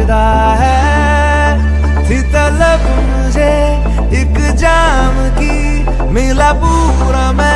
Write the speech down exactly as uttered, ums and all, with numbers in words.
फिदा है। थी तलब मुझे एक जाम की, मिला पूरा मैं